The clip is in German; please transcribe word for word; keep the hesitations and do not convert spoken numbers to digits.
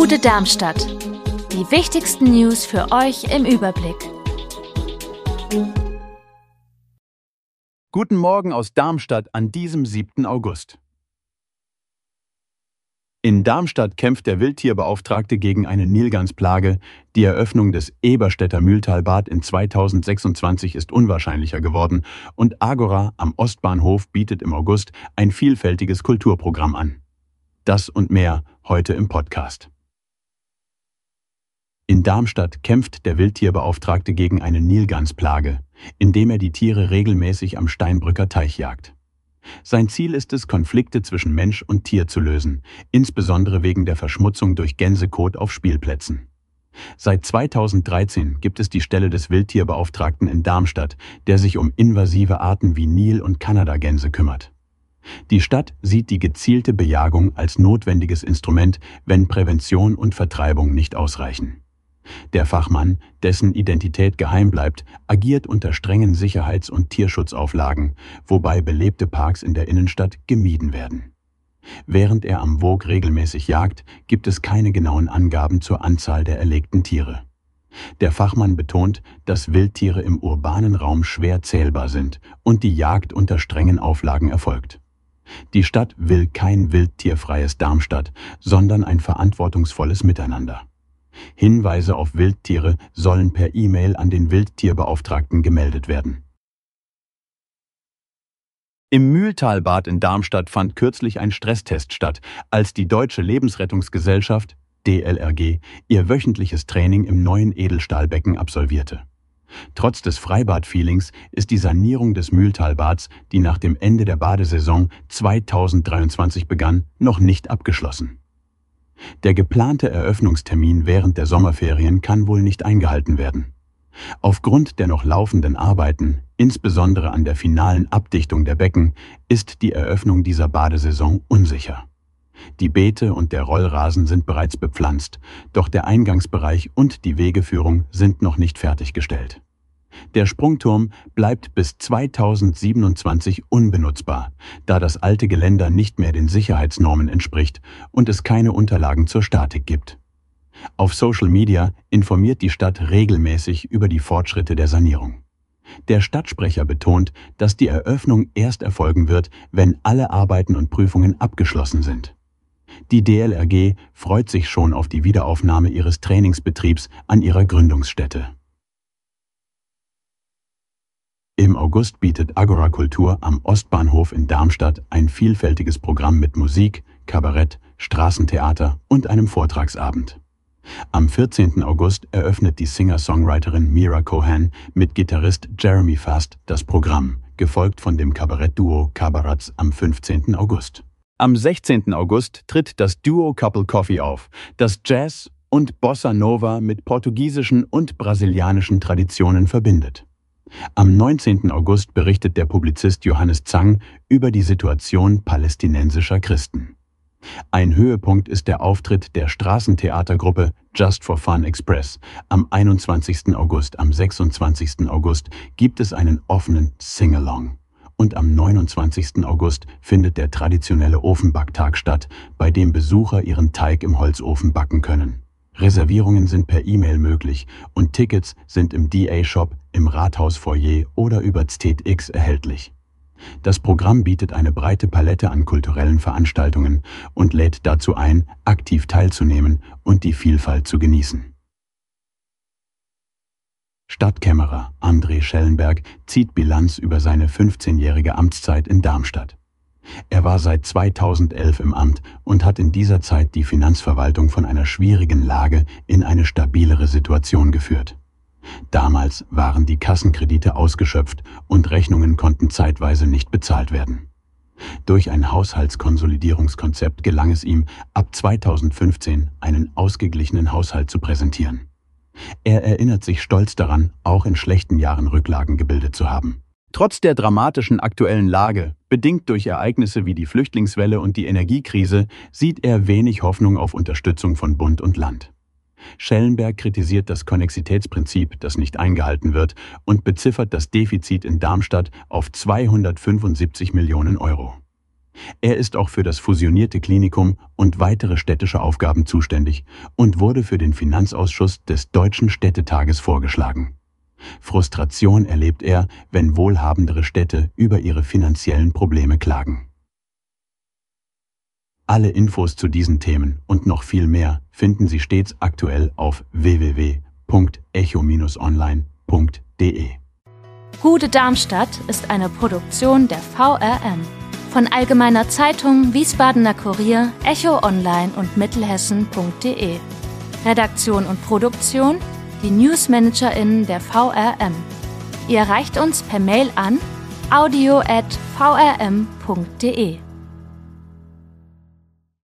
Bude Darmstadt. Die wichtigsten News für euch im Überblick. Guten Morgen aus Darmstadt an diesem siebten August. In Darmstadt kämpft der Wildtierbeauftragte gegen eine Nilgansplage. Die Eröffnung des Eberstädter Mühltalbad in zweitausendsechsundzwanzig ist unwahrscheinlicher geworden und Agora am Ostbahnhof bietet im August ein vielfältiges Kulturprogramm an. Das und mehr heute im Podcast. In Darmstadt kämpft der Wildtierbeauftragte gegen eine Nilgansplage, indem er die Tiere regelmäßig am Steinbrücker Teich jagt. Sein Ziel ist es, Konflikte zwischen Mensch und Tier zu lösen, insbesondere wegen der Verschmutzung durch Gänsekot auf Spielplätzen. Seit zweitausenddreizehn gibt es die Stelle des Wildtierbeauftragten in Darmstadt, der sich um invasive Arten wie Nil- und Kanadagänse kümmert. Die Stadt sieht die gezielte Bejagung als notwendiges Instrument, wenn Prävention und Vertreibung nicht ausreichen. Der Fachmann, dessen Identität geheim bleibt, agiert unter strengen Sicherheits- und Tierschutzauflagen, wobei belebte Parks in der Innenstadt gemieden werden. Während er am Woog regelmäßig jagt, gibt es keine genauen Angaben zur Anzahl der erlegten Tiere. Der Fachmann betont, dass Wildtiere im urbanen Raum schwer zählbar sind und die Jagd unter strengen Auflagen erfolgt. Die Stadt will kein wildtierfreies Darmstadt, sondern ein verantwortungsvolles Miteinander. Hinweise auf Wildtiere sollen per E-Mail an den Wildtierbeauftragten gemeldet werden. Im Mühltalbad in Darmstadt fand kürzlich ein Stresstest statt, als die Deutsche Lebensrettungsgesellschaft, D L R G, ihr wöchentliches Training im neuen Edelstahlbecken absolvierte. Trotz des Freibad-Feelings ist die Sanierung des Mühltalbads, die nach dem Ende der Badesaison zweitausenddreiundzwanzig begann, noch nicht abgeschlossen. Der geplante Eröffnungstermin während der Sommerferien kann wohl nicht eingehalten werden. Aufgrund der noch laufenden Arbeiten, insbesondere an der finalen Abdichtung der Becken, ist die Eröffnung dieser Badesaison unsicher. Die Beete und der Rollrasen sind bereits bepflanzt, doch der Eingangsbereich und die Wegeführung sind noch nicht fertiggestellt. Der Sprungturm bleibt bis zweitausendsiebenundzwanzig unbenutzbar, da das alte Geländer nicht mehr den Sicherheitsnormen entspricht und es keine Unterlagen zur Statik gibt. Auf Social Media informiert die Stadt regelmäßig über die Fortschritte der Sanierung. Der Stadtsprecher betont, dass die Eröffnung erst erfolgen wird, wenn alle Arbeiten und Prüfungen abgeschlossen sind. Die D L R G freut sich schon auf die Wiederaufnahme ihres Trainingsbetriebs an ihrer Gründungsstätte. Im August bietet Agora Kultur am Ostbahnhof in Darmstadt ein vielfältiges Programm mit Musik, Kabarett, Straßentheater und einem Vortragsabend. Am vierzehnten August eröffnet die Singer-Songwriterin Mira Cohen mit Gitarrist Jeremy Fast das Programm, gefolgt von dem Kabarettduo Kabaratz am fünfzehnten August. Am sechzehnten August tritt das Duo Couple Coffee auf, das Jazz und Bossa Nova mit portugiesischen und brasilianischen Traditionen verbindet. Am neunzehnten August berichtet der Publizist Johannes Zang über die Situation palästinensischer Christen. Ein Höhepunkt ist der Auftritt der Straßentheatergruppe Just for Fun Express. Am einundzwanzigsten August, am sechsundzwanzigsten August gibt es einen offenen Sing-Along. Und am neunundzwanzigsten August findet der traditionelle Ofenbacktag statt, bei dem Besucher ihren Teig im Holzofen backen können. Reservierungen sind per E-Mail möglich und Tickets sind im D A-Shop, im Rathausfoyer oder über Z T X erhältlich. Das Programm bietet eine breite Palette an kulturellen Veranstaltungen und lädt dazu ein, aktiv teilzunehmen und die Vielfalt zu genießen. Stadtkämmerer André Schellenberg zieht Bilanz über seine fünfzehnjährige Amtszeit in Darmstadt. Er war seit zweitausendelf im Amt und hat in dieser Zeit die Finanzverwaltung von einer schwierigen Lage in eine stabilere Situation geführt. Damals waren die Kassenkredite ausgeschöpft und Rechnungen konnten zeitweise nicht bezahlt werden. Durch ein Haushaltskonsolidierungskonzept gelang es ihm, ab zweitausendfünfzehn einen ausgeglichenen Haushalt zu präsentieren. Er erinnert sich stolz daran, auch in schlechten Jahren Rücklagen gebildet zu haben. Trotz der dramatischen aktuellen Lage, bedingt durch Ereignisse wie die Flüchtlingswelle und die Energiekrise, sieht er wenig Hoffnung auf Unterstützung von Bund und Land. Schellenberg kritisiert das Konnexitätsprinzip, das nicht eingehalten wird, und beziffert das Defizit in Darmstadt auf zweihundertfünfundsiebzig Millionen Euro. Er ist auch für das fusionierte Klinikum und weitere städtische Aufgaben zuständig und wurde für den Finanzausschuss des Deutschen Städtetages vorgeschlagen. Frustration erlebt er, wenn wohlhabendere Städte über ihre finanziellen Probleme klagen. Alle Infos zu diesen Themen und noch viel mehr finden Sie stets aktuell auf w w w punkt echo Bindestrich online punkt de. Gute Darmstadt ist eine Produktion der V R M. Von Allgemeiner Zeitung, Wiesbadener Kurier, Echo Online und Mittelhessen punkt de. Redaktion und Produktion, die NewsmanagerInnen der V R M. Ihr erreicht uns per Mail an audio at v r m punkt de.